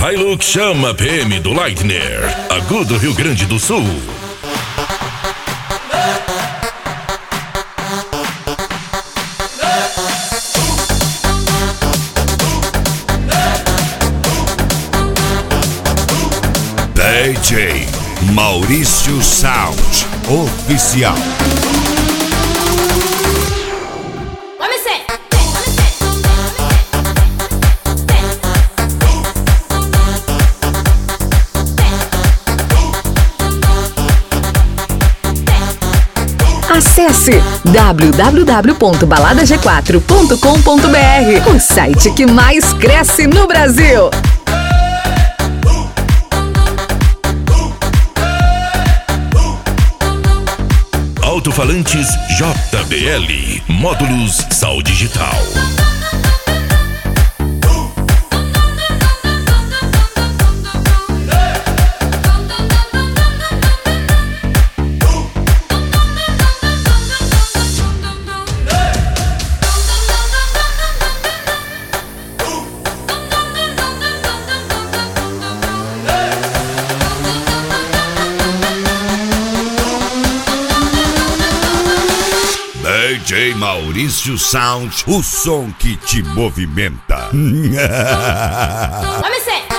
Hilux Chama PM do Lightner, Agudo, Rio Grande do Sul. DJ Maurício Sound Oficial. Acesse www.baladag4.com.br, o site que mais cresce no Brasil. Alto-falantes JBL, módulos Sal Digital. DJ Maurício Sound, o som que te movimenta. Vamos ser.